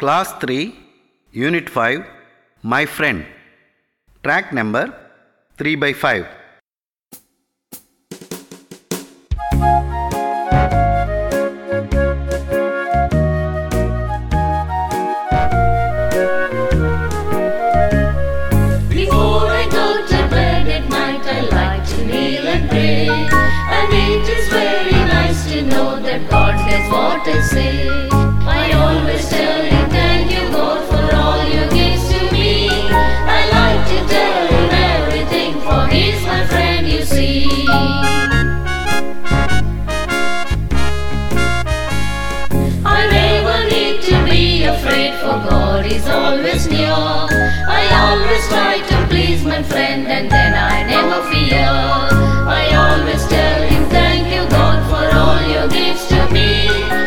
Class 3, Unit 5, My Friend. Track number 3/5. Before I go to bed at night, I like to kneel and pray. And it is very nice to know that God hears what I say. I always tell Him, thank you God for all you give to me. I like to tell Him everything, for He's my friend, you see. I never need to be afraid, for God is always near. I always try to please my friend, and then I never fear. I always tell Him, thank you God for all your gifts to me.